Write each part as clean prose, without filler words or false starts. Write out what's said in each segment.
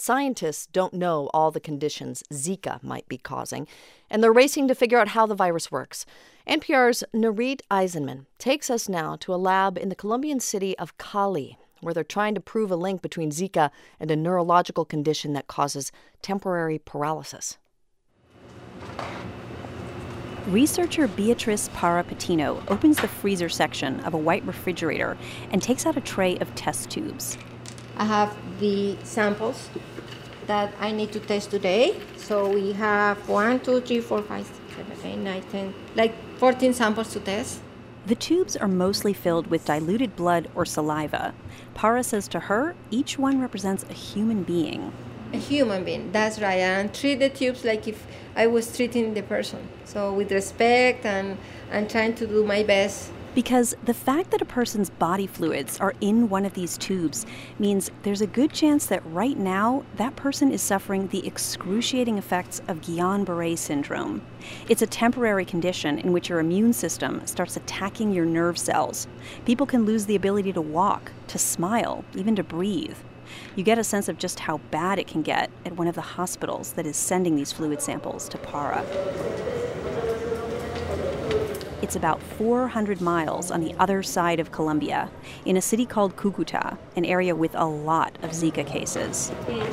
Scientists don't know all the conditions Zika might be causing, and they're racing to figure out how the virus works. NPR's Nurith Aizenman takes us now to a lab in the Colombian city of Cali, where they're trying to prove a link between Zika and a neurological condition that causes temporary paralysis. Researcher Beatriz Parra-Patino opens the freezer section of a white refrigerator and takes out a tray of test tubes. I have the samples that I need to test today. So we have 1, 2, 3, 4, 5, 6, 7, 8, 9, 10, like 14 samples to test. The tubes are mostly filled with diluted blood or saliva. Parra says to her, each one represents a human being. A human being, that's right. And treat the tubes like if I was treating the person. So with respect and trying to do my best. Because the fact that a person's body fluids are in one of these tubes means there's a good chance that right now that person is suffering the excruciating effects of Guillain-Barré syndrome. It's a temporary condition in which your immune system starts attacking your nerve cells. People can lose the ability to walk, to smile, even to breathe. You get a sense of just how bad it can get at one of the hospitals that is sending these fluid samples to Parra. It's about 400 miles on the other side of Colombia, in a city called Cúcuta, an area with a lot of Zika cases.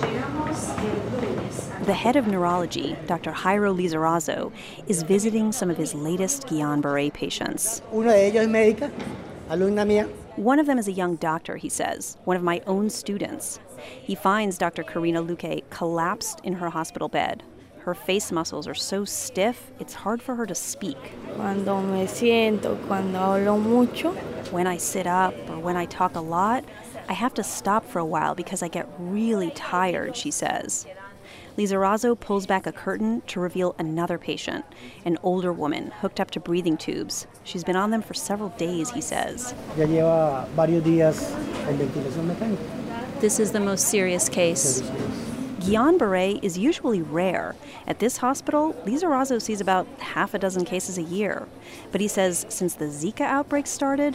The head of neurology, Dr. Jairo Lizarazo, is visiting some of his latest Guillain-Barré patients. One of them is a young doctor, he says, one of my own students. He finds Dr. Karina Luque collapsed in her hospital bed. Her face muscles are so stiff, it's hard for her to speak. When I sit up or when I talk a lot, I have to stop for a while because I get really tired, she says. Lizarazo pulls back a curtain to reveal another patient, an older woman hooked up to breathing tubes. She's been on them for several days, he says. This is the most serious case. Guillain-Barré is usually rare. At this hospital, Lizarazo sees about half a dozen cases a year. But he says since the Zika outbreak started,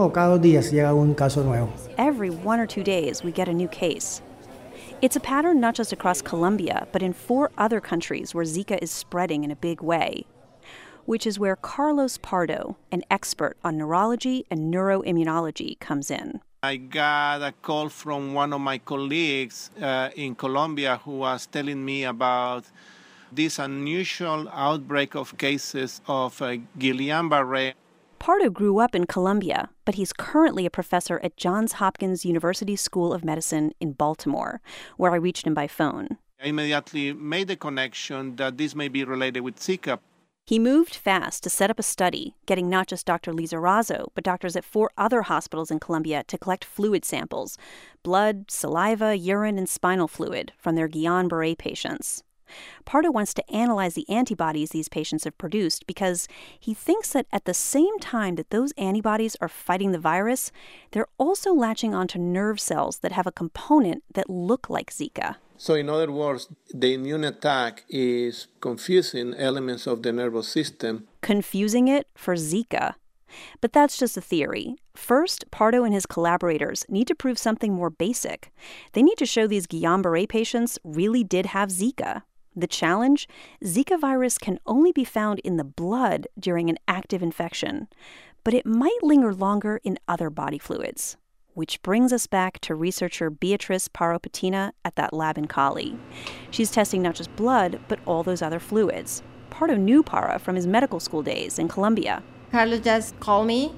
every 1 or 2 days we get a new case. It's a pattern not just across Colombia, but in 4 other countries where Zika is spreading in a big way, which is where Carlos Pardo, an expert on neurology and neuroimmunology, comes in. I got a call from one of my colleagues in Colombia who was telling me about this unusual outbreak of cases of Guillain-Barré. Pardo grew up in Colombia, but he's currently a professor at Johns Hopkins University School of Medicine in Baltimore, where I reached him by phone. I immediately made the connection that this may be related with Zika. He moved fast to set up a study, getting not just Dr. Lizarazo, but doctors at 4 other hospitals in Colombia to collect fluid samples, blood, saliva, urine, and spinal fluid from their Guillain-Barré patients. Pardo wants to analyze the antibodies these patients have produced because he thinks that at the same time that those antibodies are fighting the virus, they're also latching onto nerve cells that have a component that look like Zika. So in other words, the immune attack is confusing elements of the nervous system. Confusing it for Zika. But that's just a theory. First, Pardo and his collaborators need to prove something more basic. They need to show these Guillain-Barré patients really did have Zika. The challenge? Zika virus can only be found in the blood during an active infection, but it might linger longer in other body fluids. Which brings us back to researcher Beatriz Parra-Patino at that lab in Cali. She's testing not just blood, but all those other fluids. Pardo knew Parra from his medical school days in Colombia. Carlos just called me.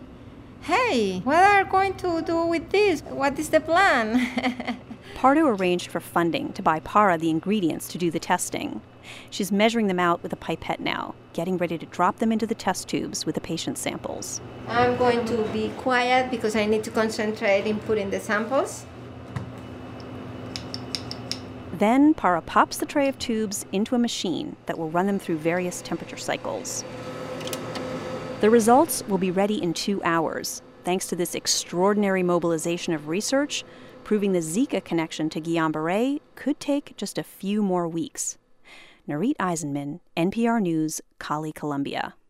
Hey, what are you going to do with this? What is the plan? Pardo arranged for funding to buy Parra the ingredients to do the testing. She's measuring them out with a pipette now, getting ready to drop them into the test tubes with the patient's samples. I'm going to be quiet because I need to concentrate in putting the samples. Then Parra pops the tray of tubes into a machine that will run them through various temperature cycles. The results will be ready in 2 hours, thanks to this extraordinary mobilization of research, proving the Zika connection to Guillain-Barré could take just a few more weeks. Nurith Aizenman, NPR News, Cali, Colombia.